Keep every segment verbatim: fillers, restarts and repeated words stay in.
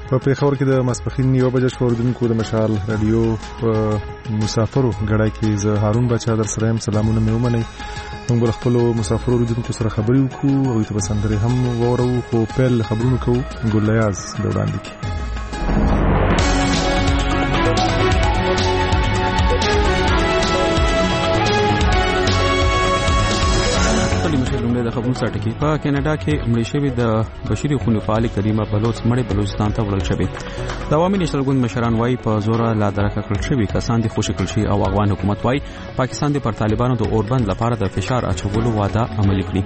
په پیښور کې د ماسپښین یو بجې شوردونکو د مشال رادیو په مسافرو غړای کې زه هارون بچا در سره هم سلامونه مې ومنئ. موږ خپل مسافرو رودونکو سره خبرې وکړو او ته بسندري هم وورو خو پیل خبرونه کوو. ګلیاز د وړاندې کې د خبرونو سرټکی په کینیډا کې مړی شوی د بشري حقوقو فعال کریمه بلوچ مړی بلوچستان ته وړل شوی. د عوامي نېشنل ګوند مشران وايي په زور لا درکه کړل شوی کسان دي خوشی کړل شي او افغان حکومت وايي پاکستان د پر طالبانو د اوربند لپاره د فشار اچولو وعده عملي کړي.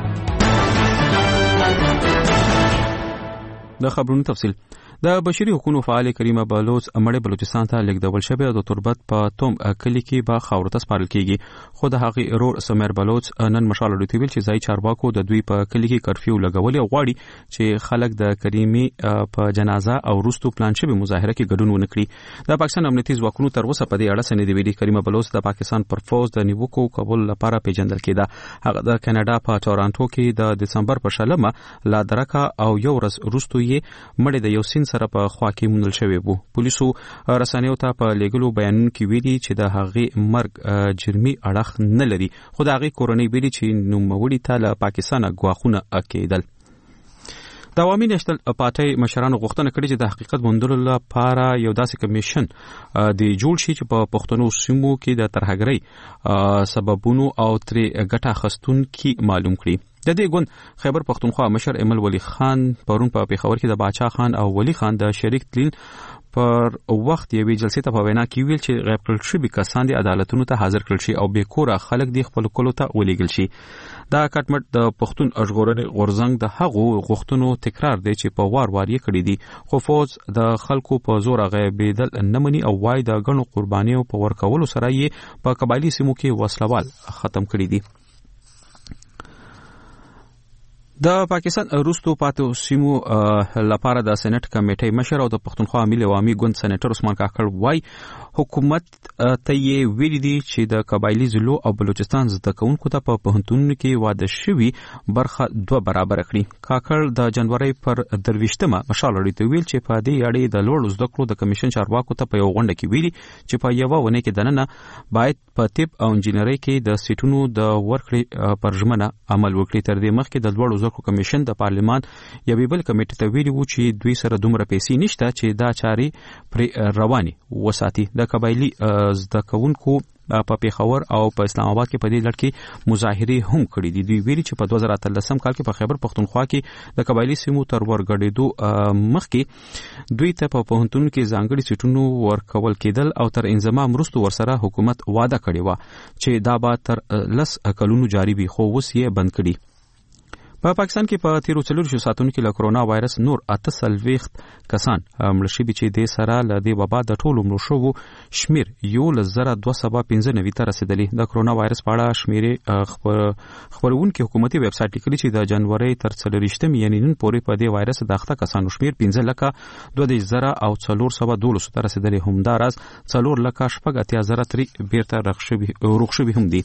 د خبرونو تفصیل د بشري حقوقو فعال کریمه بلوچ مړی بلوچستان ته لیږدول شوی او د تربت په توم کلی کې به خاور ته سپارل کیږي. خو د هغه ارور سمیر بلوچ نن مشال ډیټیل چې ځای چارواکو د دوی په کلی کې کرفیو لګولې او غواړي چې خلک د کریمي په جنازه او روستو پلان شوی مظاهره کې ګډون ونکړي. د پاکستان امنیتي ځواکونو تر اوسه په دې اړه څه نه دی ویلي. کریمه بلوچ د پاکستان پر فوج د نیوکو کول لپاره پیژندل کېده. هغه د کینیډا په ټورانټو کې د دسمبر په شلمه لا درکه او یو ورځ روستو یې مړی د یو سین سره په خوا کې مونږ شوی وو. پولیسو رسنیو ته په لیګلو بیانونو کې ویلي چې د هغې مرګ جرمي اړخ نه لري خو د هغې کورنۍ ویلي چې نوموړي ته له پاکستانه ګواښونه کېدل. د عوامي نېشنل پارټۍ مشرانو غوښتنه کړې چې د حقیقت موندلو لپاره یو داسې کمیشن د جوړ شي چې په پښتنو سیمو کې د ترهګرۍ سببونو او ترې ګټه اخیستونکي معلوم کړي. د دې ګوند خیبر پښتونخوا مشر ایمل ولی خان پرون په پیښور کې د باچا خان او ولی خان د شریک تلین پر وخت یوې جلسې ته په وینا کې ویل چې غیب کړل شوي کسان د عدالتونو ته حاضر کړل شي او بې کوره خلک د خپل کولو ته ولېږل شي. دا کټمټ د پښتون ژغورنې غورځنګ د هغو غوښتنو تکرار دی چې په وار وار یې کړی دي خو فوج د خلکو په زور غیبېدل نه مني او وايي د ګڼو قربانیو په ورکولو سره یې په قبایلي سیمو کې وسلوال ختم کړي دي. د پاکستان روستو پاتې سیمو لپاره د سېنات کمیټې مشر او د پښتونخوا ملي عوامي ګوند سېنیټر عثمان کاکړ وايي حکومت ته یې ویلي دي چې د قبایلي ضلعو او بلوچستان زده کوونکو ته په پوهنتونونو کې واده شوي برخه دوه برابر کړي. کاکړ د جنوري پر درویشتمه مشال ډیټیل ویل چې په دې اړه د لوړ زده کړو د کمیشن چارواکو ته په یو غونډه کې ویلي چې په یو ونه کې دننه باید په طب او انجینرۍ کې د سیټونو د ورکړې پر ژمنه عمل وکړي. تر دې مخکې د لوړ زده کړو کمیشن د پارلیمان یوې بل کمیټې ته ویلي وو چې دوی سره دومره پیسې نشته چې دا چارې پر رواني وساتي. د قبایلي زده کوونکو په پیښور او په اسلام آباد کې په دې لړ کې مظاهرې هم کړې دي. دوی ویلي چې په دوه زره اتلسم کال کې په خیبر پښتونخوا کې د قبایلي سیمو تر ورګډېدو مخکې دوی ته په پوهنتونونو کې ځانګړي سیټونو ورکول کېدل او تر انضمام وروسته ورسره حکومت وعده کړې وه چې دا به تر لس کلونو جاري وي خو اوس یې بند کړي. په پاکستان کې په تیرو څلورو ساعتونو کې له کرونا وایرس نور اته څلوېښت کسان مړه شوي چې د سره له دې وبا د ټولو مړو شوو شمیر یو لس زره دوه سوه پنځه نوي ته رسېدلی. د کرونا وایرس په اړه شمیرې خپرونکي حکومتي ویب سایټ لیکلي چې د جنوري تر څلوېښتمې یعنې نن پورې په دې وایرس د اخته کسانو شمیر پنځه لکه دوه دېرش زره او څلور سوه دولسو ته رسېدلی. همداراز څلور لکه شپږ اتیا زره ترې بیرته روغ شوي هم دي.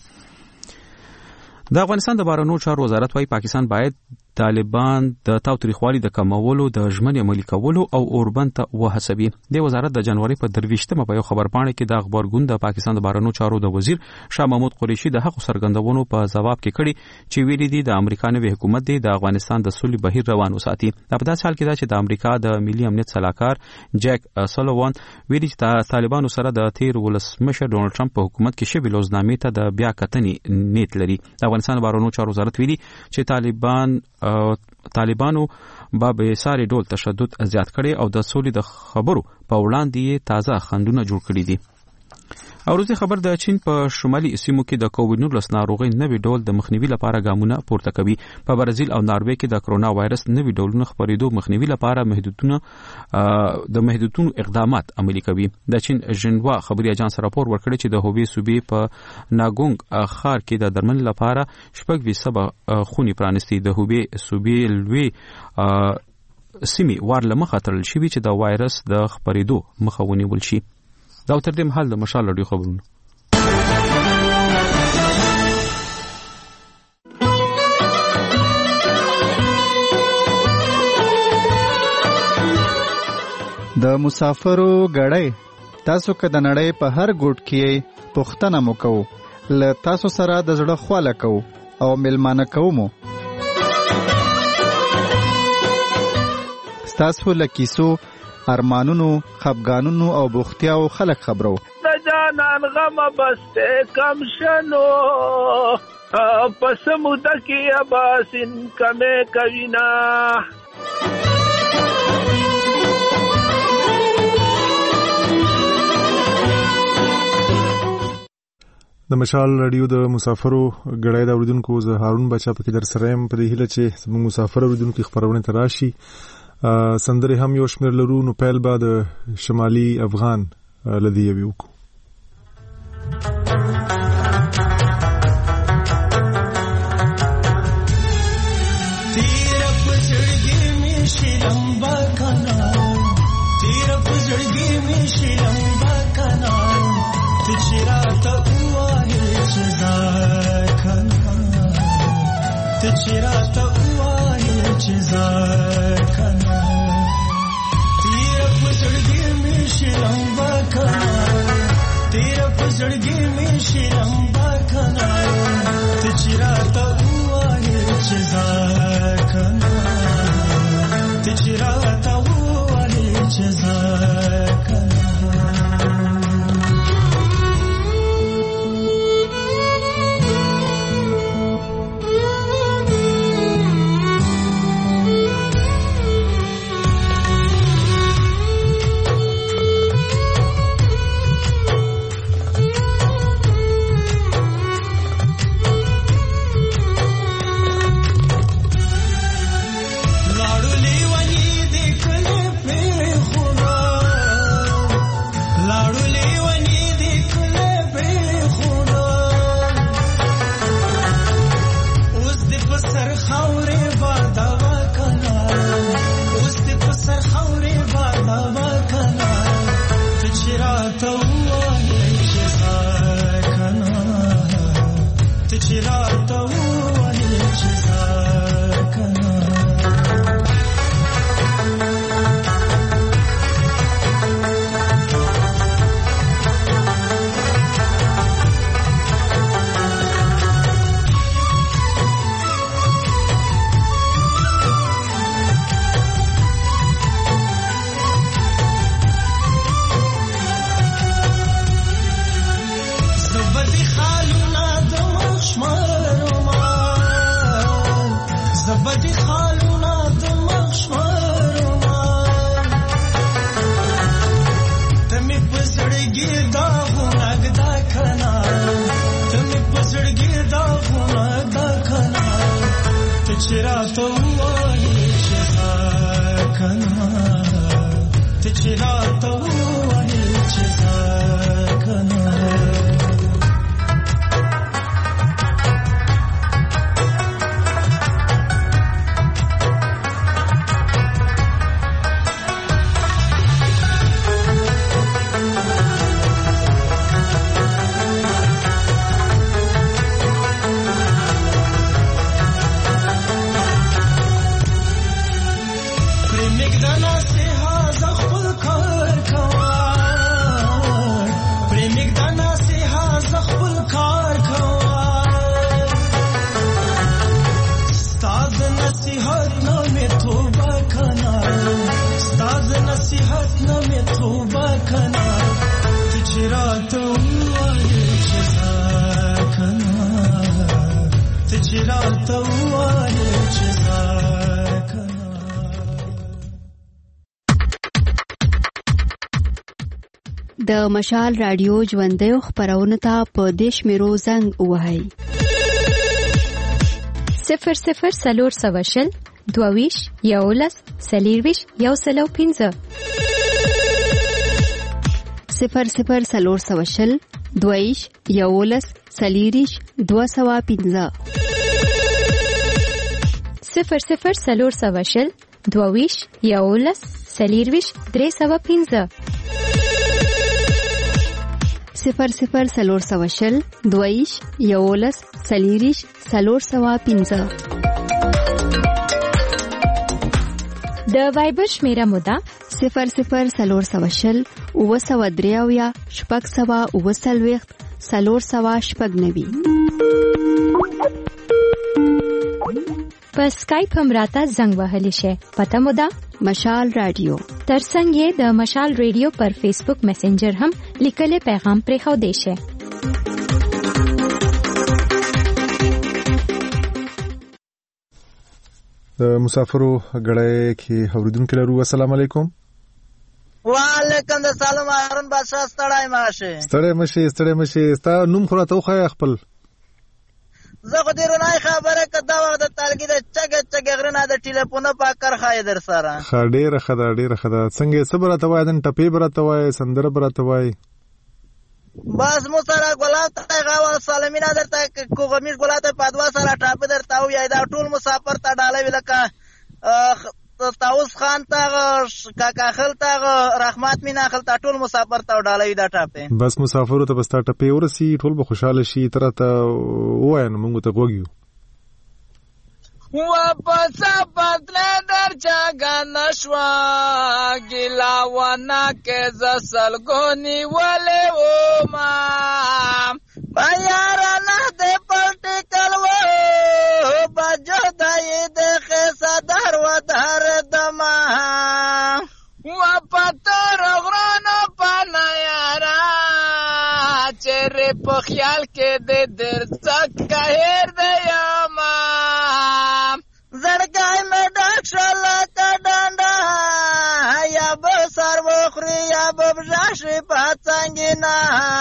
د افغانستان د بهرنیو چارو وزارت وايي پاکستان باید طالبان د تاوتریخوالي د کمولو د ژمنې عملي کولو او اوربند ته وهڅوي. د وزارت د جنوري په درویشتمه په یو خبرپاڼه کې د خبرګون د پاکستان د بهرنیو چارو د وزیر شاه محمود قریشي د حق سرګندونو په جواب کې کړي چې ویلي دي د امریکا نوی حکومت دی د افغانستان د سولې بهیر روان وساتي. په داسې حال کې دا چې د امریکا د ملي امنیت صلاحکار جیک سلوان ویلي چې طالبانو سره د تیر ولسمشر ډونالد ټرمپ په حکومت کې شوی لوزنامې ته د بیا کتنې نیت لري. د افغانستان بهرنیو چارو وزارت ویلي چې طالبان طالبانو به به ساري ډول تشدد زیات کړي او د سولې د خبرو په وړاندې تازه خندونه جوړ کړي دي. او روزي خبر د چین په شمالي سیمو کې د کووډ نولس ناروغي نوې ډول د مخنیوي لپاره ګامونه پورته کوي. په برازیل او ناروې کې د کرونا وایرس نوې ډولونو خپرېدو مخنیوي لپاره محدودونه د محدودونو اقدامات عملي کوي. د چین ژنوا خبري اژانس راپور ورکړی چې د هوبې صوبې په ناګونګ ښار کې د درمل لپاره شپږ فیصده خونې پرانستي. د هوبې صوبې لوی سیمې وار له مخه تړل شوي چې د وایرس د خپرېدو مخه ونیول شي. دا تر دې مهال د مشال رادیو خبرونه. د مسافرو غړې تاسو که د نړۍ په هر ګوټ کې پوښتنه مو کوو له تاسو سره د زړه خواله کوو او ملمانه کوو مو ستاسو له کیسو ارمانونو خفګانونو او بوختیاو خلک خبرو د جانان غم بسته کم شنو پس موده کې اباسین کمه کوینا د مشال رادیو د مسافرو غړای د اوریدونکو زه هارون بچا په کې در سره يم په دې هیله چې زموږ مسافر اوریدونکو خبرونه تراشي سندره هم یو شمیر لرو نو پیل بعد شمالي افغان لدی یو کو تیر پزړګي می شلمبا کنا تیر پزړګي می شلمبا کنا تشراته تچراته وای چې ځکنا تیر پزړګي می شلمبا کنا تیر پزړګي می شلمبا کنا تچراته وای چې ځکنا تچراته وای چې ځکنا د مشال رادیو ژوندۍ خبرونه ته په دیش میرو زنګ وهاي صفر صفر سلور سواشل دوویش یولس سلیرویش یو سلو پینزه صفر صفر سلور سواشل دوویش یولس سلیریش دو سوا پینزه صفر صفر سلور سواشل دوویش یولس سلیرویش درې سوا پینزه صفر صفر سلور سواشل دویش یولس سلیریش سلور سوا پینزه د وایبر شمیره موده صفر صفر څلور سوه شل اووه سوه درې اویا شپږ سوه اووه څلوېښت څلور سوه شپږ نوي. په سکایپ هم راته زنګ وهلی شي. پته مو ده مشال رادیو. ترڅنګ یې د مشال رادیو پر فیسبوک میسنجر هم لیکلي پیغام پرېښودی شي. د مسافرو غړای کې اوریدونکو لرو. السلام علیکم. وعلیکم السلام. هارون بادشاہ ستړی ماشه. ستړی مشه ستړی مشه ستا نوم خو راته وخای خپل. زه خو دې رونای خبره کدا وخت د تلګي د چګ چګ غرنه د ټلیفون په کار خای در سره. خډېره خدا ډېره خدا څنګه صبر راته وای دن ټپی براته وای سندره براته وای. بس مو سره ګلاب ته غوا سلامینه درته کوغمیش ګلاب ته پدوا سره ټاپ درته او یا دا ټول مسافر ته ډاله ولکه تاوس خان ته کاکا خل ته رحمت مینا خل ته ټول مسافر ته ډاله وی دا ټاپه. بس مسافرو ته بس تا ټپی ورسی ټول به خوشاله شي تر ته وای نو موږ ته وګیو. واپس بدل در جگہ نشوا گلاوانا کے زسلگونی والے او ما بیارانا دے پلٹیکل و بجو دائی دے خیسا در و در دما واپتر غرانا پانا یارا چرے پا خیال کے دے در زک کهر دے یاما زړګای مې ډک شل کا ډانډا یا به سر وخري یا به بشاشي پاتنګینا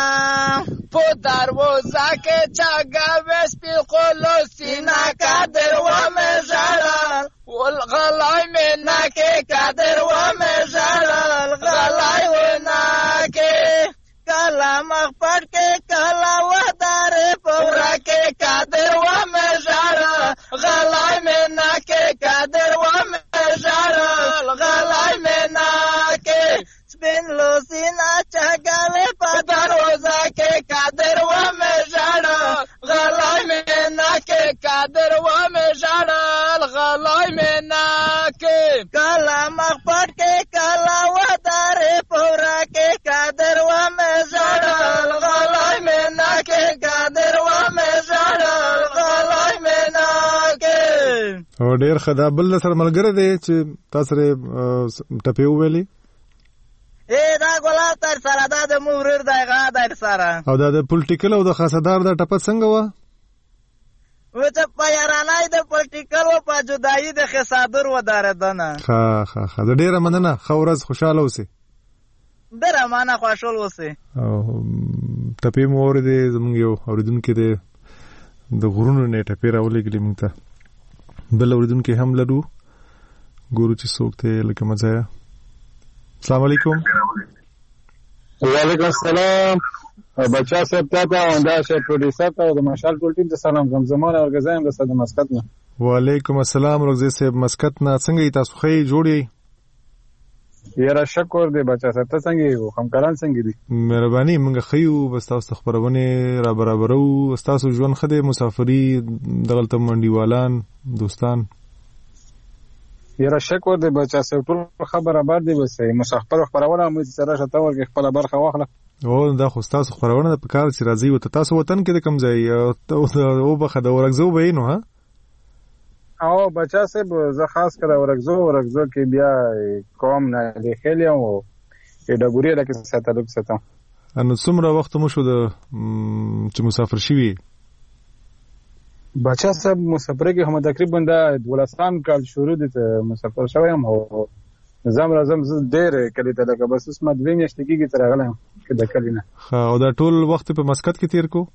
په دروازه کې چاګه وس په خلو سینا قادر و مې ژړل ول غلای مې نکه قادر و مې ژړل غلای و نکه کلا مخ پټ کې کلا ودار پورا کې قادر و مې ژړل غلای مې نکه قادر و مې ژړل غلای مې نکه سپین لوسینا چګاوې په دروازه کې قادر و مې ژړل غلای مې نکه قادر و مې ژړل غلای مې نکه کلا مخ پټ کې کلا ودار پورا کې قادر و مې ژړل غلای مې نکه قادر و مې ژړل غلای مې نکه. او ډیر خدا بل سره ملګری دی چې تاسو سره ټپی ویلي اے دا ګلاب تر سره دا د مورر دغه در سره او دا د پولیټیکل او د خاصدار د ټپ څنګه و و چې په یارانای د پولیټیکل او په جدایي د خاصدار و داردنه. ها ها ها ډیره مننه خورز خوشاله اوسې. ډیره مننه خوشاله اوسې. او ټپی مور دې زمونږ یو اوریدونکو دې د غرونو نه ټپی راولېګلې موږ ته بل اوریدونکو هم لرو ګورو چې څوک ته لکه مزه. السلام علیکم. وعلیکم السلام. بچا صاحب ته اوندا شه پروډوسر ته د مشال ټول ټیم ته سلام کوم. زمونه ورګزایم د صد مسقط نه. وعلیکم السلام ورګزې صاحب مسقط نه څنګه تاسو خې جوړی؟ یاره شکر دی بچا صاحب ته څنګه یو همکاران څنګه دي؟ مهرباني موږ خیو بس تاسو خبرونه را برابرو تاسو ژوند خده مسافری دغلت منډیوالان دوستان. یاره شکر دی بچا صاحب ټول خبره بار دی بس مسافر خبرونه مې سره شته ورګ خپل برخه واخله. او دا خو تاسو خبرونه په کار چې راځي او تاسو وطن کې د کم ځای او بخه د ورګزو وینو ها او بچا صاحب زه خاص کړه ورګزو ورګزو کې بیا کوم نه لیکلی او د ګوري لکه ساتلوب ساتم. انو څومره وخت مو شو د چې مسافر شوی؟ بچا صاحب مسافر کې هم تقریبا د ولستان کال شروع دي مسافر شوم او زم راځم زه ډېر کلی ته لکه بس اسمه دوی میاشتې کېږي تر راغلم که د کلی نه. او دا ټول وخت په مسقط کې تیر کو؟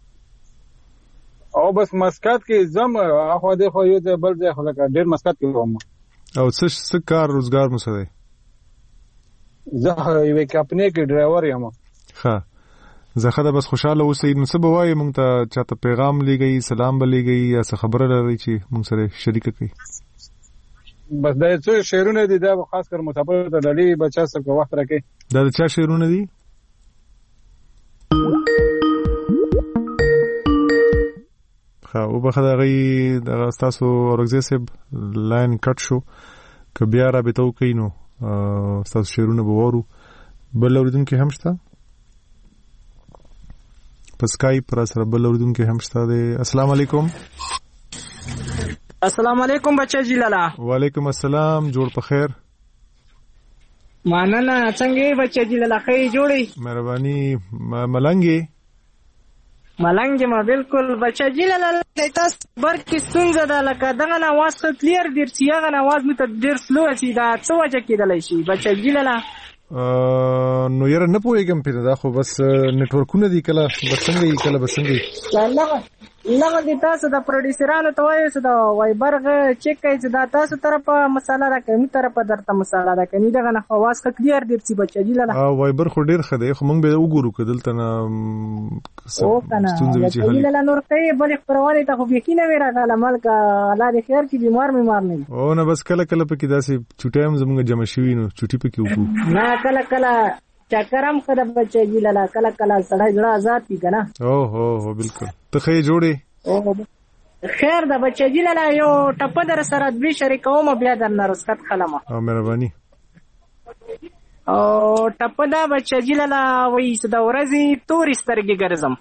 او بس مسقط کې زم اخوا دی خو یو ځای بل ځای خو لکه ډېر مسقط کې وم. او څه څه کار روزګار مو څه دی؟ زه یوې کمپنۍ کې ډرایور یم. ښه زه ښه ده بس خوشحاله اوسئ. نو څه به وایې موږ ته چاته پیغام لیږئ سلام به لیږئ یا څه خبره لرئ چې موږ سره شریکه کړئ؟ بس دا څه شعرونه دي دا خاص کر مسافر ته ډالۍ بچا سره کو وخت راکې. دا د چا شعرونه دي؟ ښه وبخښه د هغې دغه ستاسو اورګزی صاحب لاین کټ شو که بیا رابطه وکړئ نو تاسو شعرونه به وورو. بل اوریدونکو هم شته په سکایپ پر سره، بل اوریدونکو هم شته دی. السلام علیکم. السلام علیکم بچا جلالا. وعلیکم السلام، جوړ په خیر. ماننه څنګه بچا جلالا خې جوړي؟ مهرباني. ملنګي ملنګي ما بالکل بچا جلالا تاسو برکې ستونزه ده لکه دغه نواز کلیر ډیر سیغه نواز مت ډیر سلو شي دا څه وجه کېدلی شي بچا جلالا؟ نو یاره نه پوهېږم پرې، دا خو بس نیټورکونه دي، کله به څنګه وي کله به څنګه وي. لغه دي تاسو د پروډوسرانو ته وایو چې د وایبر چیک کوي چې دا تاسو طرفه مساله راکوي، موږ طرفه درته مساله راکوي. دغه نه خواص کلیر ډیر سی بچا جلالا. وایبر خو ډیر ښه دی، خو موږ به وګورو که دلته نه او کنه بچا جلالا نور کوي بلې خپرونې ته خو یقینه وي راغله ملک الله دې خیر کړي، بیمار بیمار نه او نه بس کله کله پکې داسې چوټۍ هم زموږ جمع شوي نو چوټي پکې وکړو. نه کله کله چکرم خدا بچا جلالا کله کله سړی زړه آزاد پی کنه. او هو هو بالکل. ته خې جوړې خیر دا بچا جلالا یو ټپه در سره دوی شریکوم بیا در نه رسخت خلمه. او مهرباني. او ټپه دا بچا جلالا وایي چې د ورځې تورې سترګې ګرځم،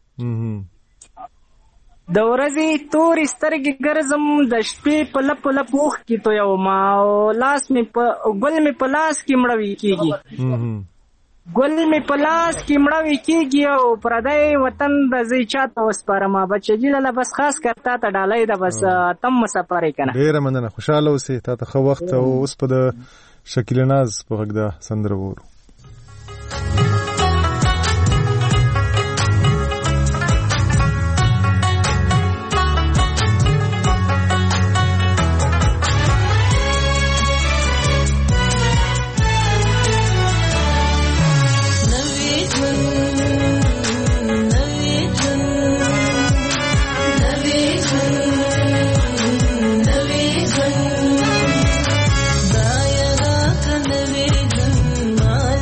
د ورځې تورې سترګې ګرځم، د شپې په لپ لپ اوښکې تویوم، او لاس مې په ګل مې په لاس کې مړوي کېږي، ګل مې په لاس کې مړوي کېږي، او پردی وطن د زه چاته وسپارم. بچا جلالا بس خاص کر تا ته ډالۍ ده، بس تم مسافر یې کنه. ډېره مننه، خوشحاله اوسې، تا ته ښه وخت. او اوس په د شکیل ناز په غږ ده سندره وورو. My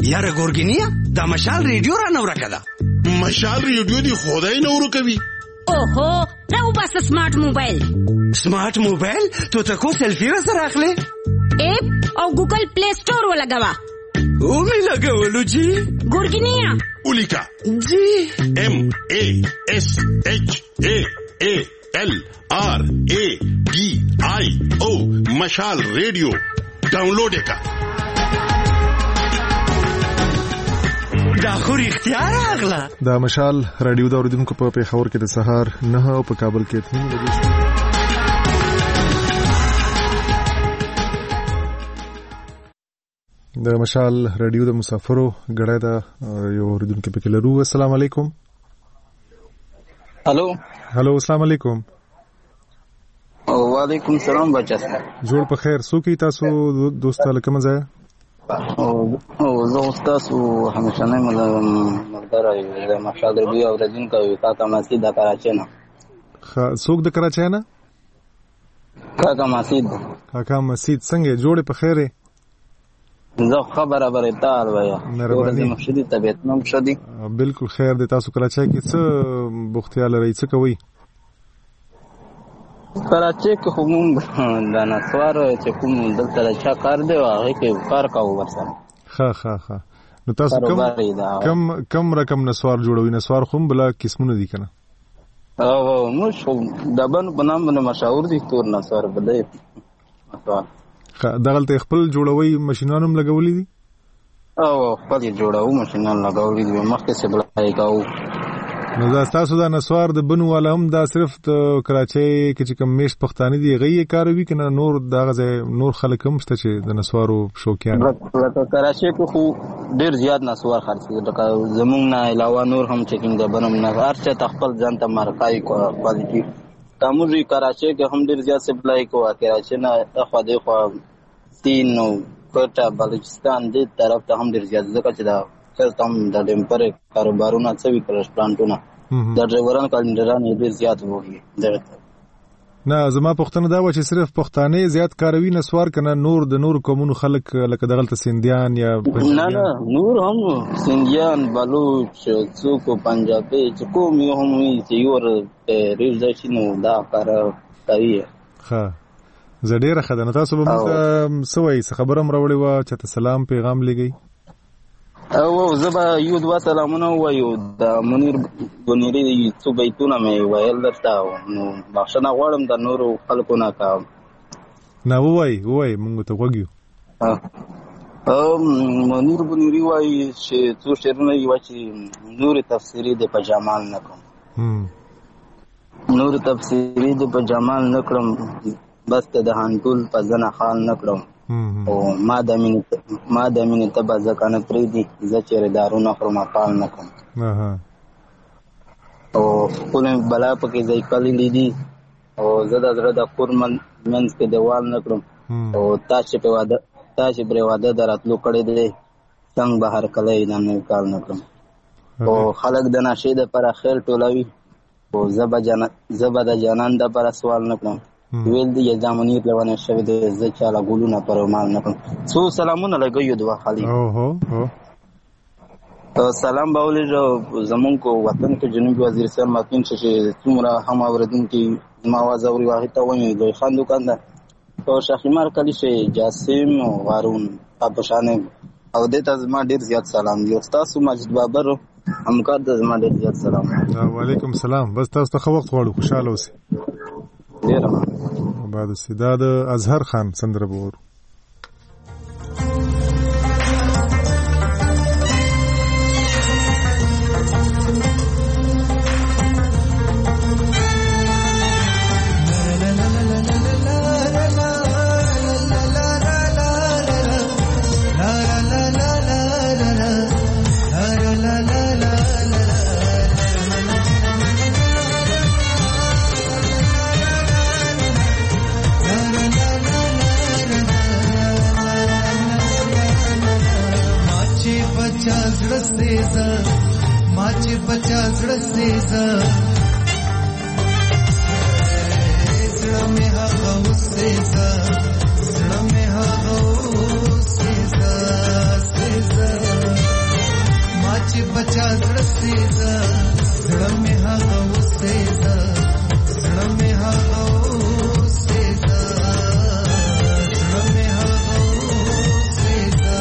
یاره ګورګینیا دا مشال ریډیو را نو راکړه. مشال ریډیو دی خدای نو ورکوي. اوهو راو بس سمارټ موبایل. سمارټ موبایل ته تاسو سلفي را سره اخلي؟ اپ او ګوګل پلی سٹور ولګوا. او می لګولو جی. ګورګینیا ولیکا جی ام ا اس اچ ا ا ال آر ا ډي آی او مشال ریډیو ډاونلوډ وکړه. دا خو اختیار اغلا. دا مشال رادیو دا اوریدونکو په پیښور کې د سهار نه او په کابل کې تین بجې د مشال رادیو د مسافرو غړای دا یو اوریدونکو په کې لرو. السلام علیکم. هالو هالو السلام علیکم. وعلیکم السلام بچا. جوړ په خیر. سو کی تاسو دوست لکه مزه او زه تاسو همیشه نه ملګری یم. د مشال رادیو اوریدونکو کاکا مسجد د کراچۍ نه. څوک د کراچۍ نه؟ کاکا مسجد. کاکا مسجد څنګه جوړ په خیره؟ زه خبره بره تعال ویا. مهرباني. مشدي طبيعت نوم شدي. بالکل خیر د تاسو کراچۍ کې څه بوختیا لري څه کوي؟ کراچۍ کې کوم د نسوار چې کوم دلته چا کار دی هغه کې کار کاوه ورسره. ها ها ها نو تاسو کوم کم کم رقم نسوار جوړوي؟ نسوار خو بلا قسمونه دي کنه. او نو شو دبن بنام بنه مشاور دي تور نسوار بلې. دغلته خپل جوړوي ماشينانو لګولې دي؟ او خپل جوړاو ماشينان لګولې دي مخکې څه بلای کاو. نو دا تاسو دا نسوار د بنو والا هم دا صرف د کراچۍ کې چې کوم میش پښتانه دي غي کاروي کنه نور دغه نور خلک هم شته چې د نسوارو شوقیان؟ لکه کراچۍ کې خو ډیر زیات نسوار خرڅي لکه زمونږ نه علاوه نور هم چې کوم د بنم نه ارچه تخپل ځان ته مارکای کوالټي تاموري کراچۍ کې هم ډیر زیات سپلای کوه. کراچۍ نه اخو د خو تین نو کوټه بلوچستان دې طرف ته هم ډیر زیات ځکه چې دا څه هم د ډیمپر کاروبارونه څه وی ریسټورانټونه د ډرایورانو کلندران ډیر زیات وږي. نه زما پښتنه دا و چې صرف پښتانه زیات کاروي نسوار کنه نور د نور قومونو خلک لکه دغلت سندیان یا نه نه نور هم سندیان بلوچ څوک پنجابي چې کوم یو هم چې یو ریز شنو دا کار کوي. ها زه ډیره خدانه تاسو به موږ سوي خبرم راوړی و چې ته سلام پیغام لګی. او زبا یو دوا سلامونه وایو د منیر بنيري څو بیتونه مې ویل درته نو بخښنه غواړم د نورو خلکو نه کا نه وای وای موږ ته وګیو. او منیر بنيري وای چې څو شعرونه یو چې نور تفسیری د پجامال نه کوم نور تفسیری د پجامال نه کړم بس ته د هانټول په ځنه خان نه کړم او ما د مين ما د مين ته ځکانه پری دي ز چیرې دارونه خرما پال نه کوم. ها او کوم بلا پکې ځای کلی لیدي او زدا زړه د کورمن منځ کې دیوال نه کړم او تاسو په واده تاسو پر واده دراتلو کړي دي څنګه بهر کله نه کال نه کړم او خلک د ناشې د پر خیر ټولوي او زبا جان زبا د جانان د پر سوال نه کړم ویل دی زمونی لونه شوی د زچاله ګولونه پر مال نه کوم. څو سلامونه لګیو دوا خالي. اوه هو سلام باولې زمون کو وطن کې جنوبي وزیرستان ماکین چې څومره هم اوردونکو ما आवाज اوري واغې ته وایي دوی خان دکاندار او شخیمار کلی شي جاسم او هارون په شان او د تاسو ډیر زیات سلام دی. استاد ماجد بابر همکار د زما ډیر زیات سلام. وعلیکم السلام. بس تاسو ته وخت غواړو خوشاله اوسئ. ډیر بعد استعداد اظهر خان سندره بور माचे बचा जड़ सेजा जड़ में हा गौ सेजा जड़ में हा गौ सेजा सेजा بچا زړه سيزه زړه مې هغه وسېزه زړه مې هغه وسېزه زړه مې هغه وسېزه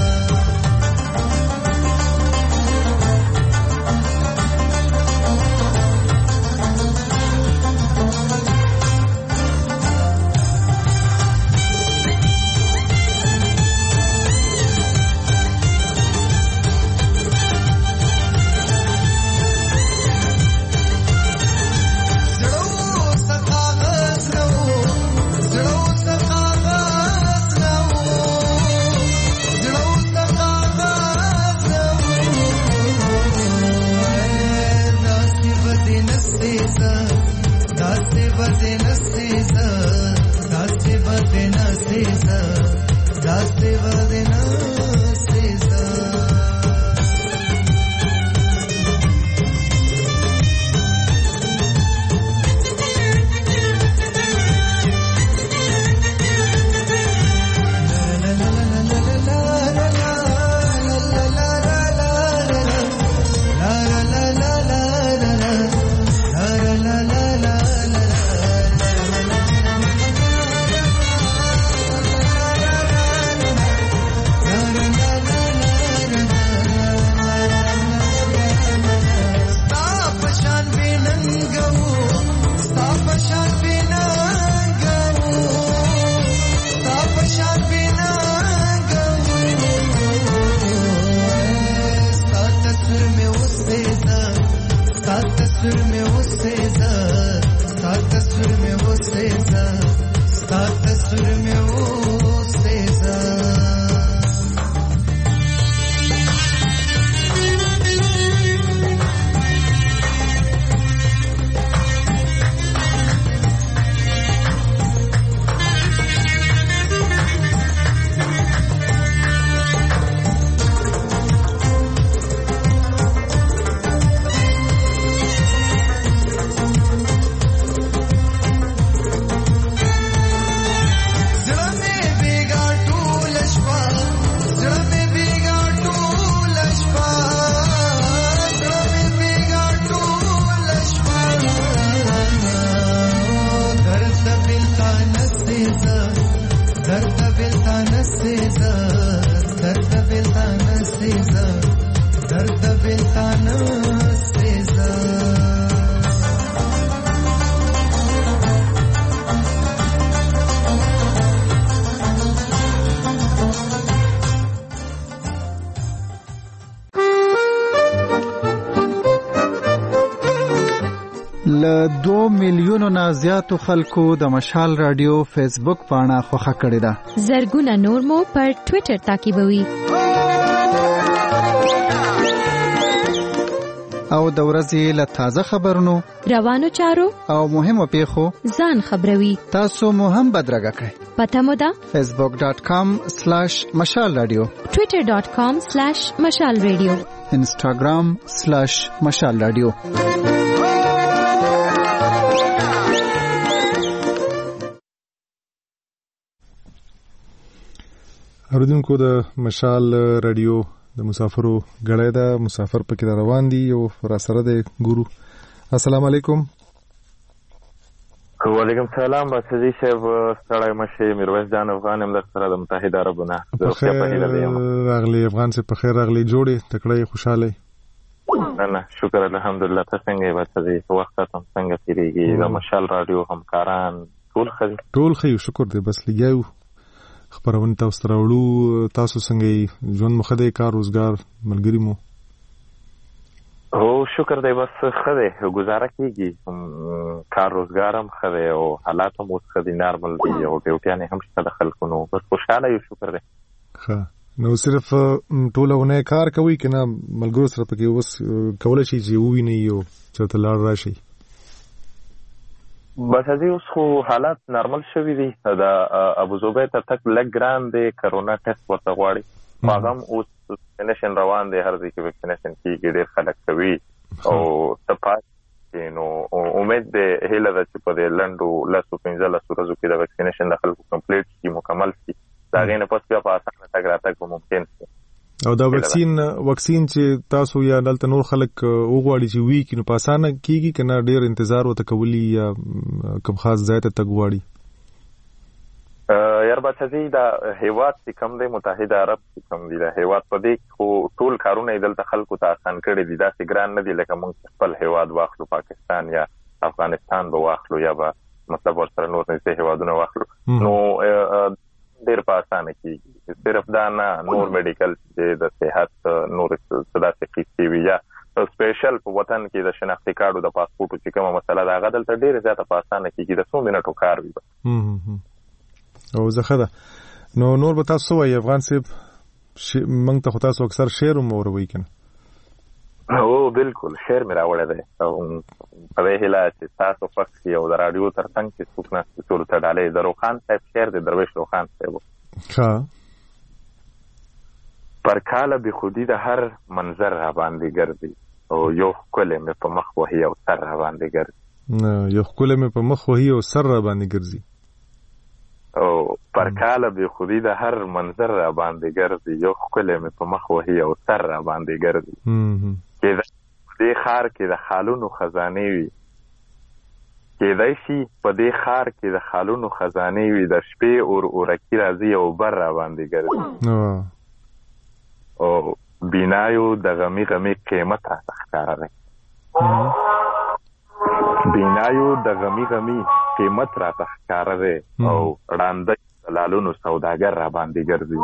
دو میلیونو نه زیاتو خلکو د مشال رادیو فیسبوک پاڼه خوښه کړې ده. زرګونه نور مو پر ټوئیټر تعقیبوي. او د ورځې له تازه خبرونو، روانو چارو او مهمو پیښو ځان خبروي. تاسو مو هم بدرګه کړئ. پته مو ده فیسبوک ډاٹ کام سلیش مشال رادیو، ټوئیټر ډاٹ کام سلیش مشال رادیو، انسټاګرام سلیش مشال رادیو. اوریدونکو د مشال رادیو د مسافرو غړې ده، مسافر پکې روان دي او را سره د ګورو. السلام علیکم. وعلیکم السلام. باسدی صاحب ستړی مشه، میرویس جان افغان هم در سره د متحده عربونه بخیر راغلی. افغان سے په خیر راغلی، جوړې تکړه خوشاله. نه نه شکر الحمدلله. تاسو څنګه یې؟ باسدی وخت تاسو څنګه تیریږي؟ د مشال رادیو همکاران ټول خیر ټول خیر شکر دې. بس لګیاو خبرونه تاسو راوړو. تاسو څنګه ژوند مخ دې، کار روزګار ملګری مو؟ هو شکر دې بس خده گزاره کیږي، کار روزګار هم خده او حالات هم اوس خده نارمل دي او ډیوټیانه هم شته د خلکو، نو بس خوشاله یو شکر دې. ښه نو صرف ټولونه کار کوي کنه ملګرو سره پکې اوس کولای شي چې وویني یو چې تلار راشي؟ بس ازي اوس خو حالات نارمل شوي دي. د ابوظبي ته تک لګ ګران دی، کرونا ټیسټ ورته غواړي. هغه اوس ویکسینیشن روان دی، هر ځای کې ویکسینیشن کیږي، ډېر خلک کوي او تپاس نو امید دی هله د چې په دې لندو لاسو پنځه لاسو ورځو کې د ویکسینیشن د خلکو کمپلیټ شي، مکمل شي. دا غینه پس بیا په اسانه تګ راتګ ممکن شي. او دا وکسین وکسین چې تاسو یا دلته نور خلک وګواړي چې وی کینو په اسانه کیږي کنه ډیر انتظار وته کولی یا کوم خاص ځای ته تګواړي؟ یار بچی دا هیواد چې کوم دی متحده عرب چې کوم دی دا هیواد په دې خو ټول کارونه دلته خلکو ته آسان کړي دي، دا چې ګران نه دي لکه موږ خپل هیواد واخلو پاکستان یا افغانستان به واخلو یا به مطلب ورسره نور نږدې هیوادونه واخلو نو ډیر په اسانه کیږي. صرف دا نه نور میډیکل چې د صحت نور صدا چې کیږي وي یا سپیشل په وطن کې د شناختی کارت د پاسپورت چې کومه مسله ده هغه دلته ډیر زیاته په اسانه کیږي، د څو منټو کار وي. او زخه ده نو نور به تاسو وایي افغان صاحب موږ ته خو تاسو اکثر شعر هم اوروي کنه؟ او بالکل شعر مې راوړی دی او په دې هیله چې تاسو فکس یو د راډیو تر څنګ چې څوک ناست ټولو ته ډالۍ د روخان صاحب شعر دی، درویش روخان صاحب. ښه. پر کاله بې خودي د هر منظر را باندې ګرځي او یو ښکلی مې په مخ وهي او سر را باندې ګرځي. یو ښکلی مې په مخ وهي او سر را باندې ګرځي. او پر کاله بې خودي د هر منظر را باندې ګرځي یو ښکلی مې په مخ وهي او سر را باندې ګرځي. کېدای په دې ښار کې د خالونو خزانې وي، کېدای شي په دې ښار کې د خالونو خزانې وي، د شپې اور اورکي راځي او بر را باندې ګرځي. او بینایو د غمي غمي قیمت راته ښکاره دی، بینایو د غمي غمي قیمت راته ښکاره دی او ړانده د لالونو سوداګر را باندې ګرځي.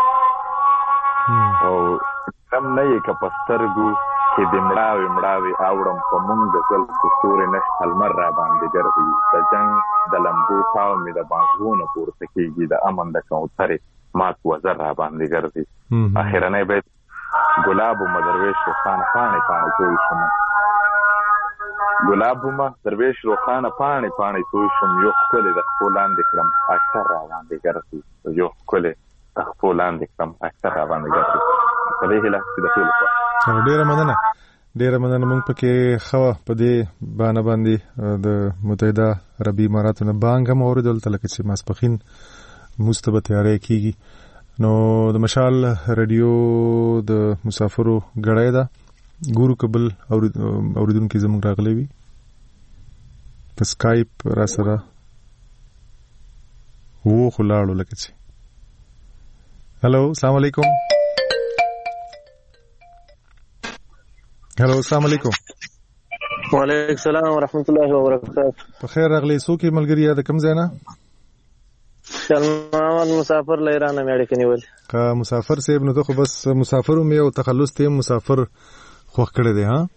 او کم نه یې که په سترګو کې د مړاوې مړاوې اوړم په مونږ د زلفو ستورې نشته لمر را باندې ګرځي، د جنګ د لمبو تاو مې د بازوونه پورته کېږي، د امن د کوترې مات وزر را باندې ګرځي. اخرنی بیت ګلاب ومه درویش روښانه پاڼې پاڼې توی شوم، ګلاب ومه درویش روښانه پاڼې پاڼې توی شوم، یو ښکلی د خپو لاندې کړم اکثر را باندې ګرځي، یو ښکلی د خپو لاندې کړم اکثر را باندې ګرځي. په دې هیله چې د ټولو خوا ډیره مننه ډیره مننه موږ پکې ښه په دې بانه باندې د متحده عربي اماراتو نه بانګ هم اورېدل ته لکه چې ماسپښین مونځ ته به تیاری کېږي. نو د مشال رادیو د مسافرو ګړی ده، ګورو که بل اورېدونکي زموږ راغلی وي په سکایپ را سره وو خو لاړو لکه چې. هلو السلام علیکم. هلو السلام علیکم. وعلیکم السلام ورحمت الله وبرکاته. په خیر راغلی. څوک یې ملګري د کوم ځای نه؟ محمد مسافر له ایران مې اړیکه نیولې. که مسافر صاحب نو ته خو بس مسافر مې او تخلص ته مسافر خوښ کړی دی ها؟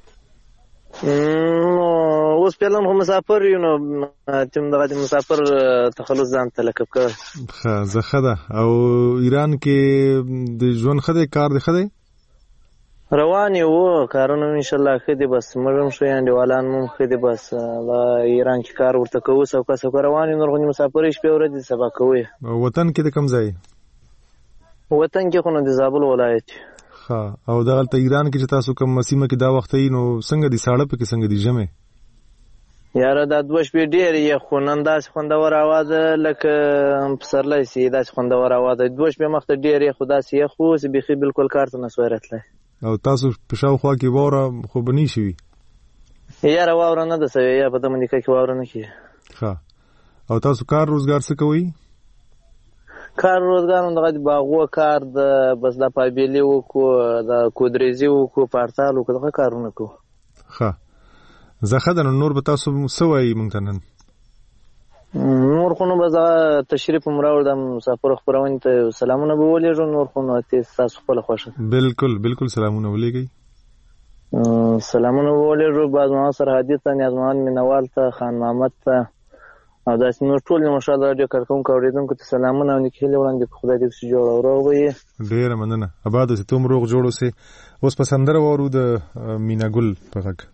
اوس پیلم خو مسافر یو نو تم دغه مسافر تخلص ځان ته لقب کړ. ښه زه ښه ده. او ایران کې د ژوند ښه دی، کار دی ښه دی؟ روان یو کارونه ان شاء الله ښه دي، بس موږ هم شو انډیوالان هم ښه دي، بس د ایران کې کار ورته کوو سوکه سوکه روان یو. نور غو مسافر شپې ورځې سبا کوي. وطن کې د کوم ځای؟ وطن کې خو نو د زابل ولایت. ښه. او دغلته ایران کې چې تاسو کوم سیمه کې دا وخت یې نو څنګه دي ساړه پکې څنګه دي ژمی؟ یاره دا دوه شپې ډېر یې خو نن داسې خوندور هوا ده لکه پسرلی سي، داسې خوندور هوا ده. دوه شپې مخته ډېر یې خو داسې یخ و چې بیخي بالکل کار ته نسوی راتلی. او تاسو په شاوخوا کې واوره خو به نه شوي؟ یاره واوره نه ده سوې، یا په دمه نیکه کې واوره نه کېږي. ښه. او تاسو کار روزګار څه کوئ؟ کار روزګار هم دغه د باغو کار د بس د پایبیلي وکړو، د کودریزي وکړو، پارتال وکړو، دغه کارونه کوو. ښه. زه ښه ده. نو نور به تاسو څه وایي موږ ته نن؟ نور خو نو به زه تشریف هم راوړ د مسافرو خپرونې ته سلامونه به ولېږو. نور خو نو ستاسو خپله خوښه. بالکل بالکل سلامونه ولېږئ. سلامونه به ولېږو باز محمد سرحدي ته، نیاز محمد مینوال ته، خان محمد ته او داسې نور ټول ماشاءالله راډیو کارکوونکو اورېدونکو ته سلامونه او نیکې هیلې وړاندې کړو. خدای دې پسې جوړ او روغ به یې. ډېره مننه. اباد اوسې، ته هم روغ جوړ اوسې. اوس په سندره واورو د مینا ګل په غږ.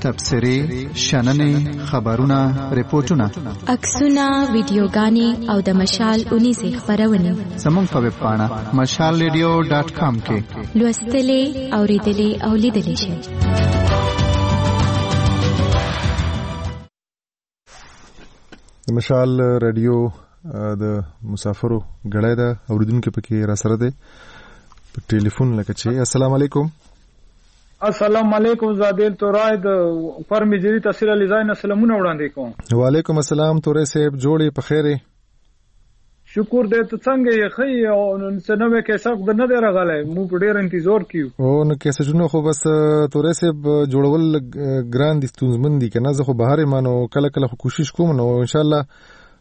تبصرې شننې خبرونه ریپورتونه عکسونه ویډیوګانې او د مشال اونیزې خبرونه زموږ په ویب پاڼه مشال ریډیو ډاټ کام کې لوستلې اوریدلې او لیدلې شئ. د مشال ریډیو د مسافرو غړای دا اوریدونکو پکې را سره ده په ټلیفون لکه چې السلام علیکم. السلام علیکم زادیل تورای د فرمیجری تحصیل علی زاین سلامونه وړاندې کوم. وعلیکم السلام تورې صاحب جوړې په خیره. شکر دې ته څنګه یې خې او نن کې سخت نه دی راغلی مو په ډیر انتظار کیو. او نو کې څه جنو خو بس تورې صاحب جوړول ګران دي ستونزمن دي کنه زه خو بهر مانو کله کله کوشش کوم نو ان شاء الله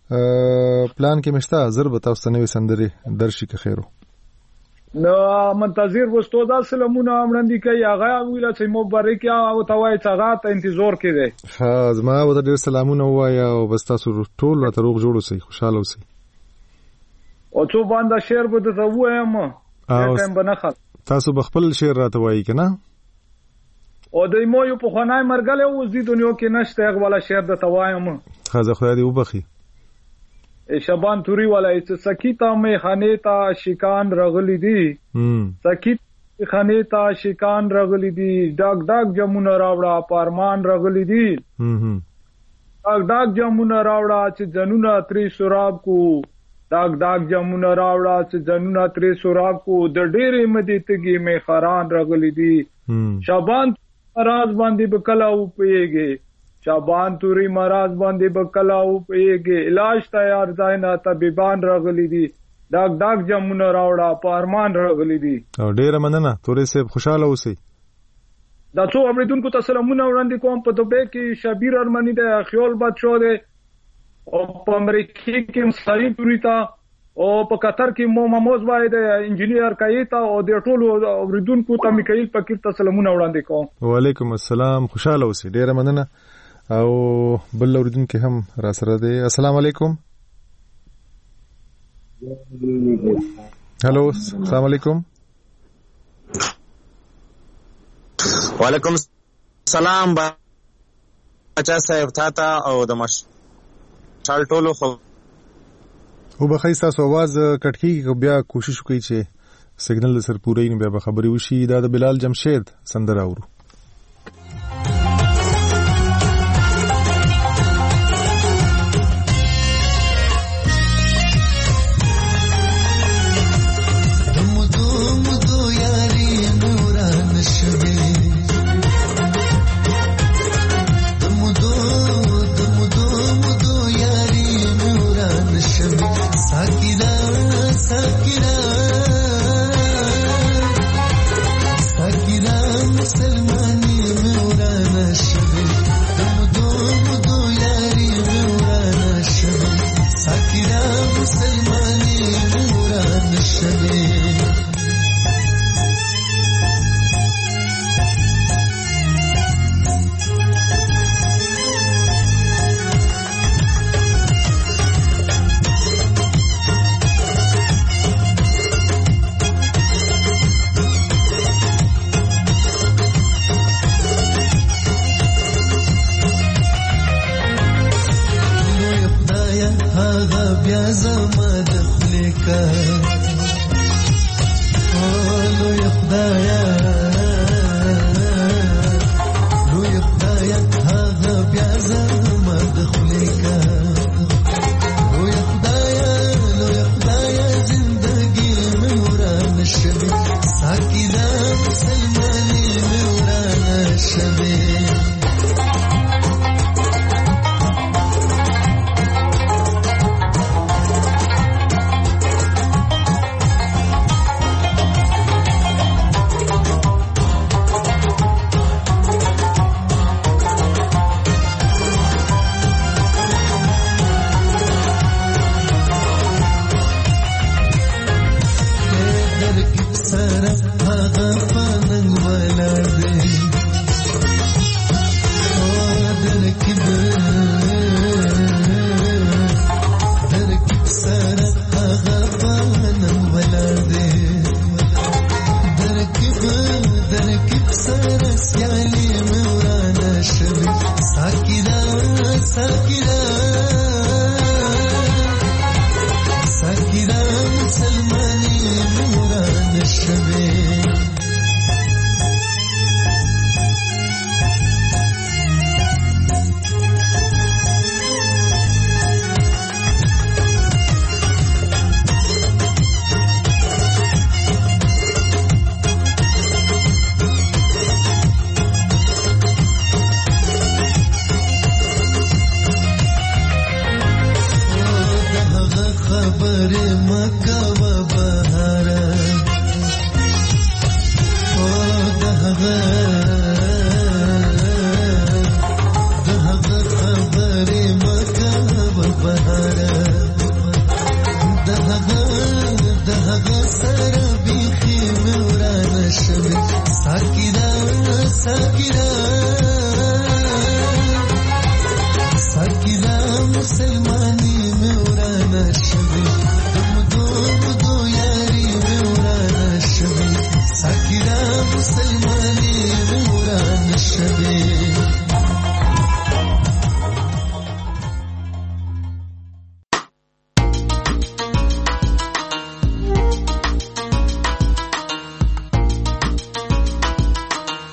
پلان کې مشته ضرب تاسو ته نوې سندري درشي که خیرو. نو منتظر وستو دا سلامونه امرندې کوي هغه ویل چې مبارک او توای څنګه ته انتظار کړي. ها زما و د سلامونه وایا او بس تاسو ټول را تروغ جوړو سي خوشاله اوسئ. او څو باندې شعر به ته وایم ټایم بنخت تاسو بخپل شعر راته وایي کنه او دایمو یو په خنای مرګله او زی دنیا کې نشته هغه والا شعر د توایم خزه خدای دې وبخي. شبان توری والا چې سکیتا مې خانه تا شیکان رغلی دي سکیت خانه تا شیکان رغلی دي ډاګ ډاګ جمونه راوړه پارمان رغلی دي ډاګ ډاګ جمونه راوړه چې جنونه تری سراب کو ډاګ ډاګ جمونه راوړه چې جنونه تری سراب کو د ډېرې مدې تګي مې خران رغلی دي شبان راز باندې بکلا او پیږي شابان توری مراز باندې بکلا او پیږي علاج تیار ځاینا طبيبان رغلی دي ډاګ ډاګ جمونه راوړه پارمان رغلی دي. او ډېر مننه تورې صاحب خوشاله اوسئ. دا څو اوریدونکو ته سلامونه وړاندې کوم په دوبه کې شبیر ارمنی د خیال بادشاہ دی او په امریکا کې مصری توری تا او په قطر کې مو مموز وای د انجینیر کایتا او د ټولو اوریدونکو ته میکائیل فقیر ته سلامونه وړاندې کوم. وعلیکم السلام خوشاله اوسئ. ډېر مننه. او بل اوریدونکو هم را سره دی. السلام علیکم. هلو السلام علیکم. وعلیکم السلام بچا صاحب تاتا او د مش ټال ټولو خو او بخای تاسو आवाज کټکی بیا کوشش وکړئ چې سیګنل سر پوره نه بیا خبري وشي. دا د بلال جمشید سندره اورو.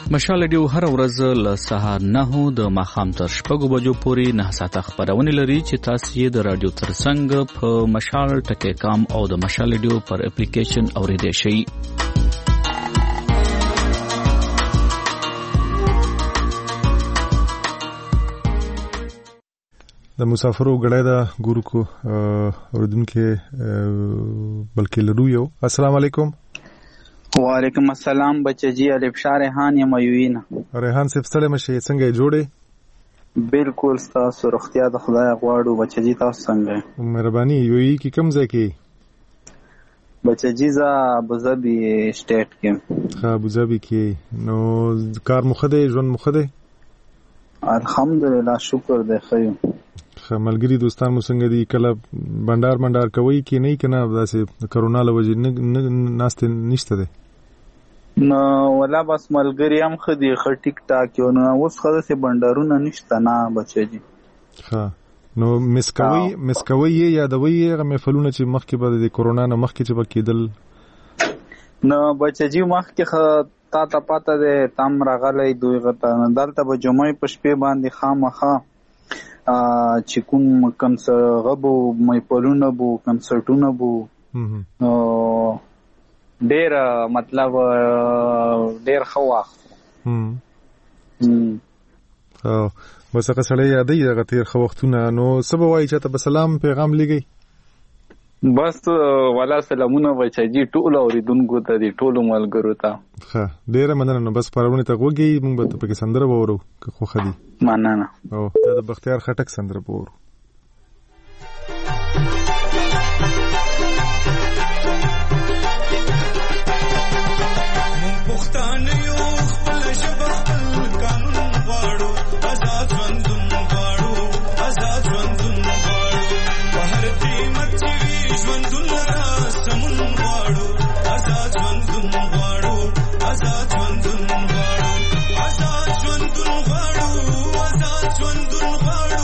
مشال ریډیو هر ورځ له سهار نهو د ماښام تر شپږو بجو پورې نه ساعته خبرونه لري چې تاسو یې د رادیو ترڅنګ په مشال ټکی کام او د مشال ریډیو پر اپلیکیشن اوریدئ شئ. د مسافرو غړای دا ګورو کو اوردونکو بلکې لرو یو. السلام علیکم. وعلیکم السلام بچجی الف شاه ریحان یم یوینا. ریحان صاحب ستړی مشه څنګه جوړې؟ بالکل تاسو روغتیا د خدای غواړو بچجی تاسو څنګه؟ مهرباني یوی کی کوم ځای کې؟ بچجی ز ابوظبي سټیټ کې. ها ابوظبي کې. نو کار مخده ژوند مخده؟ الحمدلله شکر دی خیر. ملګری دوستان مو څنګه دي؟ کله بندار بندار کوي کې نه کنه داسې کرونا لوجې نه ناشته نشته ده؟ نو ولا بس ملګری هم خدي خ ټیک ټاک یو نو اوس خدای سي بندرونه نشته نه بچي. ها نو مسکوي مسکوي یادوي هغه مفلونه چې مخکې بعد د کرونا نه مخکې چې بکیدل نو بچي مخکې تا ته پاته ده تام راغلې دوی غته دلته به جمعې پښپې باندې خامخا چې کوم کنسرټ بو مې پلونه بو کنسرټونه بو ډېر مطلب ډېر خو وخت هم او وسه سړی یادې هغه تیر خو وختونه. نو سبا وایي چې ته سلام پیغام لګي بس والا سلامونه بچی ټول اوریدونکو ته دي ټول ملګرو ته. ها ډېر مننه. نو بس پرونه ته وګي موږ به په کې سندره وورو که خو خدي مننه. او دا د بختیار خټک سندره وورو. مون پښتانه یو خپل ژبه خپل قانون غواړو آزاد ژوندون غواړو آزاد ژوندون غواړو په هر قیمت چې ژوندون لرا سمون غواړو آزاد ژوندون غواړو آزاد ژوندون غواړو آزاد ژوندون غواړو آزاد ژوندون غواړو.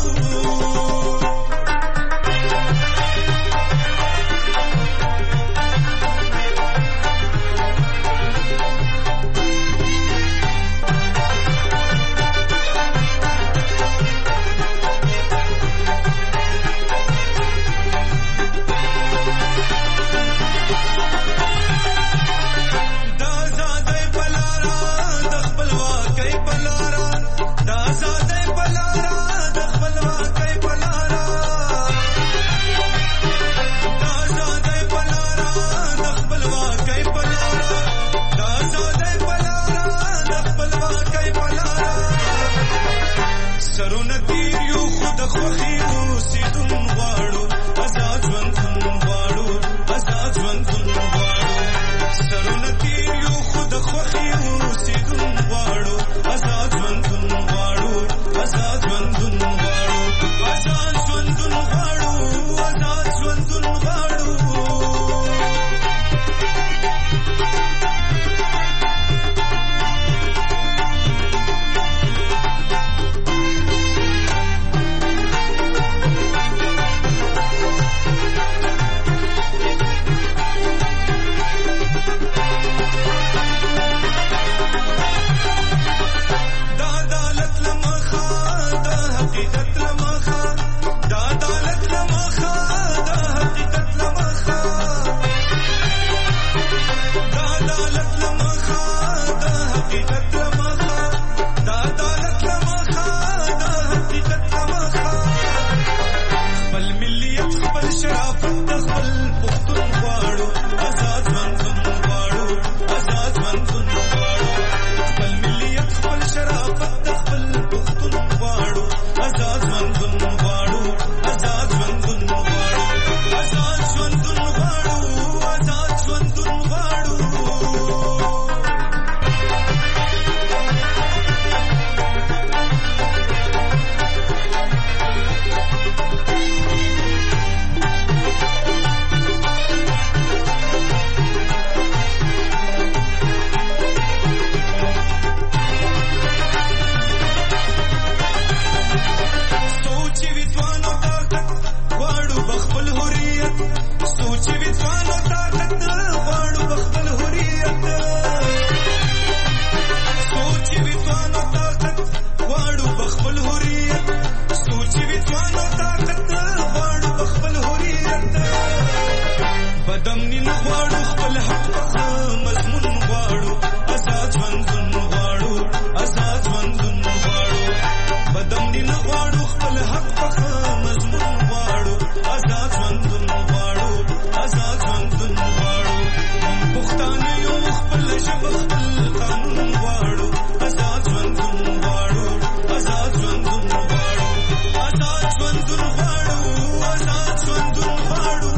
آزاد ژوندون غواړو آزاد ژوندون غواړو بدم دې نه غواړو خپل حق په مضمون غواړو آزاد ژوندون غواړو آزاد ژوندون غواړو پښتانه یو خپل ژبه خپل قانون غواړو آزاد ژوندون غواړو آزاد ژوندون غواړو آزاد ژوندون غواړو آزاد ژوندون غواړو.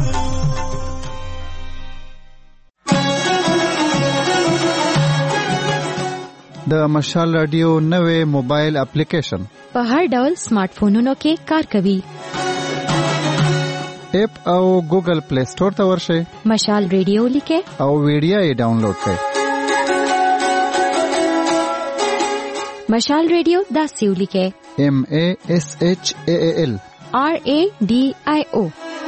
د مشال رادیو نوې موبایل اپلیکیشن په هر ډول سمارټ فونونو کې کار کوي. اپ او ګوګل پلی سٹور ته ورشئ. مشال ریډیو لیکه او ویډیو یې ډاونلوډ کړئ. مشال ریډیو داسې ولیکه M A S H A A L R A D I O.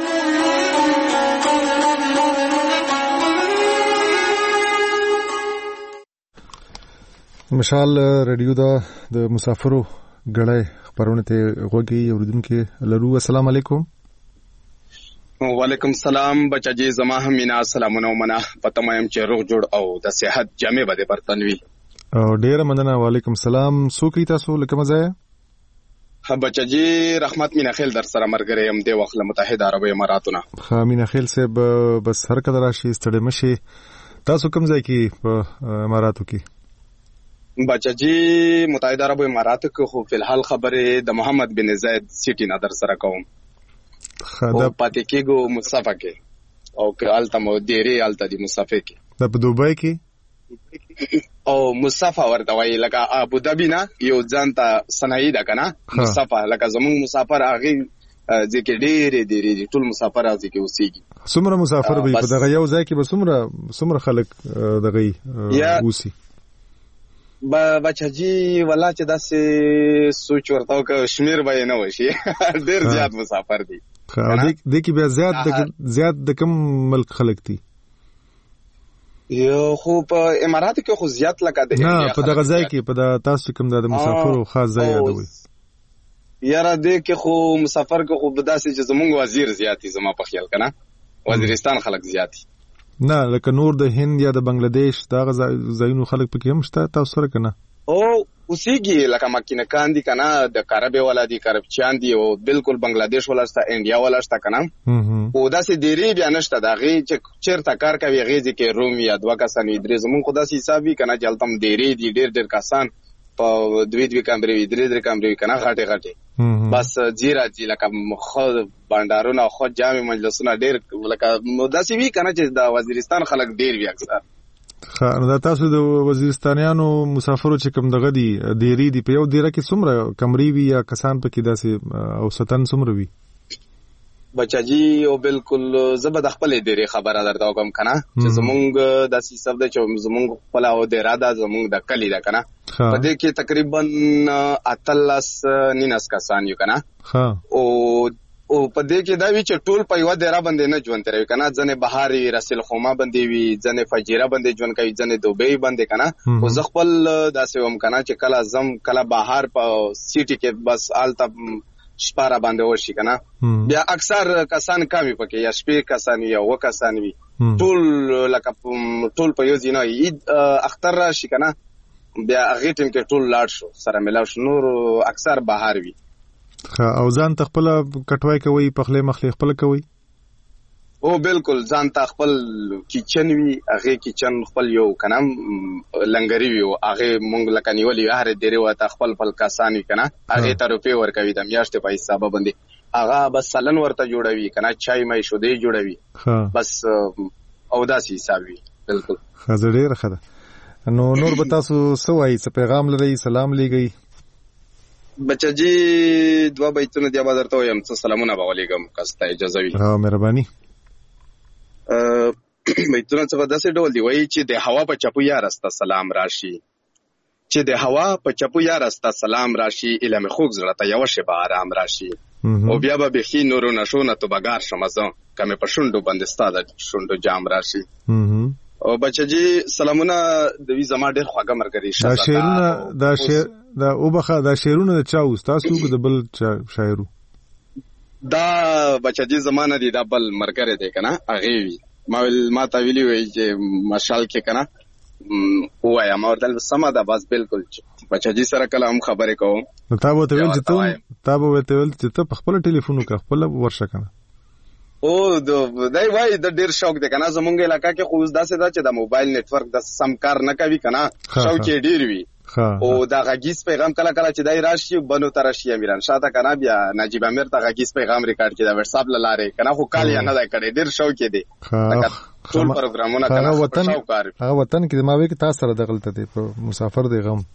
مشال رادیو دا د مسافرو غړای خبرونه ته غوږی اوریدونکو لرو. السلام علیکم. وعلیکم السلام بچاجي زما هم مینا سلامونه ومنه پته مې چې روغ جوړ او د صحت جامع بده برتنوي او ډیر مننه. وعلیکم السلام. سو کی تاسو لکه مزه بچاجي رحمت مینا خیل در سره مرګره يم د وخت متحده عرب اماراتونه. ها مینا خیل صاحب بس هر کله راشي ستړي مشي. تاسو کوم ځای کې په اماراتو کې؟ بچاجي متحده عرب اماراتو کې خو فلحال خبره د محمد بن زید سیټي نظر سره کوم. خدا پاتې کېګو مصطفی کې او که الته مو ډېری الته دی مصطفی کې د په دوبای کې او مصطفی ورته وایي لکه ابو ظبي نه یو ځانته صنایع ده کنه مصطفی لکه زمون مسافر هغه ځکه ډېری ډېری ټول مسافر هغه کې اوسېږي. څومره مسافر به په دغه یو ځای کې به څومره څومره خلک دغه اوسي؟ بچاجي ولا چې داسې سوچ ورته وکړ شمیر به نه وشي ډېر زیات مسافر دي. خا دې کې بیا زیات د زیات د کوم ملک خلک دي؟ یو خو په امارات کې خو زیات لکه د نه په دغه ځای کې په تاسو کوم د مسافرو خاص ځای یادوي؟ یاره دې کې خو مسافر کې خو بداسې چې زمونږ وزیر زیاتی زما په خیال کنه وزیرستان خلک زیاتی نه لکه نور د هند یا د بنگلاديش دغه ځایونو خلک پکې هم شته تاسو سره کنه؟ او اوسېږي لکه مکینکان دي کنه د کاربه والا دي کرپچان دي او بالکل بنگلاديش ولا شته انډیا ولا شته کنه او داسې ډېری بیا نشته دغه چې چیرته کار کوي غېږي کې روم یا دوه کسان درې زمون خدا سي حسابي کنه جلتم ډېری دي ډېر ډېر کسان په دوی دوی کمرې درې درې کمرې کنه غاټه غاټه بس جیرا جی لکه خو بندارونه خو جامع مجلسونه ډېر لکه داسې وی کنه چې د وزیرستان خلک ډېر وی اکثر. خا نو تاسو د وزیرستانیانو مسافرو چې کوم دغه دي ډېری دي په یو ډیره کې څومره کمرې وی یا کسان پکې داسې او ستن څومره وی؟ بچاجي او بالکل زبد خپل ډېری خبره درته کوم کنه چې زمونږ داسې سب د چې زمونږ خپل او د اراده زمونږ د کلی ده کنه په دې کې تقریبا اتلس نینس کسان یو کنه او او په دې کې دا وی چې ټول په یو ډیره باندې نه ژوند تروي کنه ځنه بهاري رسل خوما باندې وی ځنه فجیره باندې ژوند کوي ځنه دوبۍ باندې کنه او ز خپل داسې هم کنه چې کله زم کله بهار په سیټي کې بس آلته شپاره باندې وشي کنه بیا اکثر کسان کمی پکې یا شپې کسان یا و کسان وی ټول لکه ټول په یو ځینه عید اختر راشي کنه بیا هغه ټیم کې ټول لاړ شو سره ملاو شو نور اکثر بهار وی او ځان تخپل کټوي کوي پخله مخله خپل کوي او بالکل ځان تخپل کچن وی هغه کچن خپل یو کنه لنګری وی هغه مونږ لکه نیولې هر ډیره و تخپل خپل کسانی کنه هغه ته روپې ورکوي د میاشتې په حساب باندې هغه بس سلن ورته جوړوي کنه چای مې شو دی جوړوي بس او داسې حساب وی بالکل خزر ډیر خره نو نور به تاسو سوای څه پیغام لري سلام لګي؟ بچاجي دوا بیتونه دی آباد درته یم څه سلامونه به علیکم کاسته اجازه وی. ها مهرباني. بیتونه څه داسې ډول دی وایي چې د هوا په چپو یا راسته سلام راشي چې د هوا په چپو یا راسته سلام راشي الهام خوږ زړه ته یو شی به آرام راشي او بیا به بخي نورو نشو نه تو بګار شمزه کمه په شوندو باندې ستاده شوندو جام راشي. او بچاجي سلامونه د وی زما ډېر خواږه مرګري شاه دا شعرونه دا شعر دا وبخه دا شعرونه د چا تاسو کو د بل شاعرو دا بچاجي زمانه دي دا بل مرګره دي کنه اغه وی ما ما تا ویلی وی چې مشال کې کنه وایم ورته سم ده بس بالکل بچاجي سره کله هم خبرې کوم. نو تا به ته ویل چې ته تا به ته ویل چې ته په خپل ټلیفون کې خپل ورشه کنه. او دای وای د ډیر شوق دی کنه زمونږ علاقہ کې خو داسې دا چې د موبایل نتورک د سم کار نه کوي کنه شوق یې ډیر وی. او دا غږیز پیغام کله کله چې دای راشي بنو ترشي امیران شاته کنه بیا نجیب امیر ته غږیز پیغام ریکارډ کړي دا واتس اپ لاره کنه خو کال یې نه دا کړي ډیر شوق دی. ټول پروګرامونه کنه وطن هغه وطن کې ما وی کې تاسو سره دغلته دی په مسافر دی غم.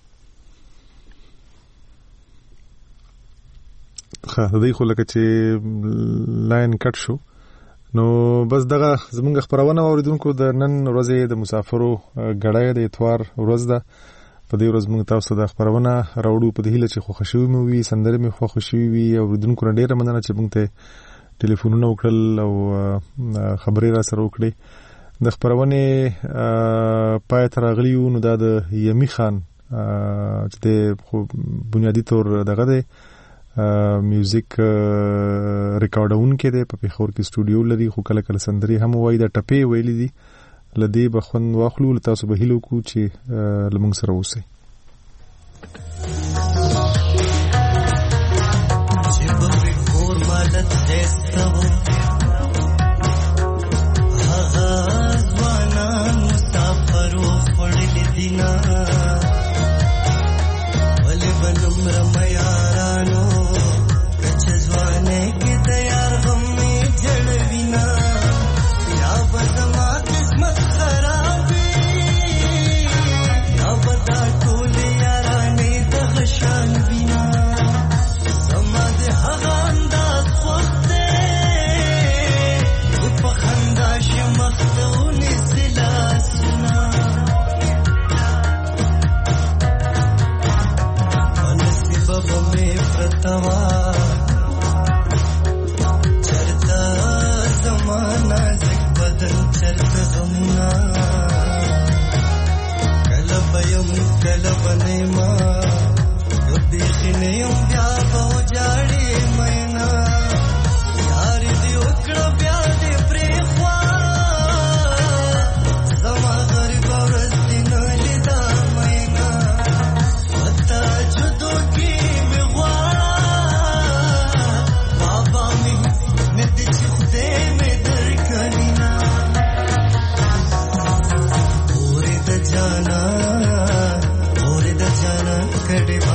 خا دې خو لکه چې لاین کټ شو نو بس دغه زمونږ خبرونه اوریدونکو د نن ورځې د مسافرو غړای د اتوار ورځ ده. په دې ورځ موږ تاسو د خبرونه راوړو په دې هیله چې خو خوشي مو وي سندره مو خو خوشي وي او اوریدونکو نه ډیره مننه چې موږ ته ټلیفونونه وکړل او خبرې را سره وکړي. د خبرونه پای تر غلیو نو د یمی خان چې د بنیادی تور دغه د میوزیک ریکارډون کې د په پیښور کې سټوډیو لري خو کله کله سندري هم وای د ټپې ویلې دي لدی بخون واخلو تاسو به هیلو کو چې لمونږ سره اوسئ. जाना और द जाना कड़े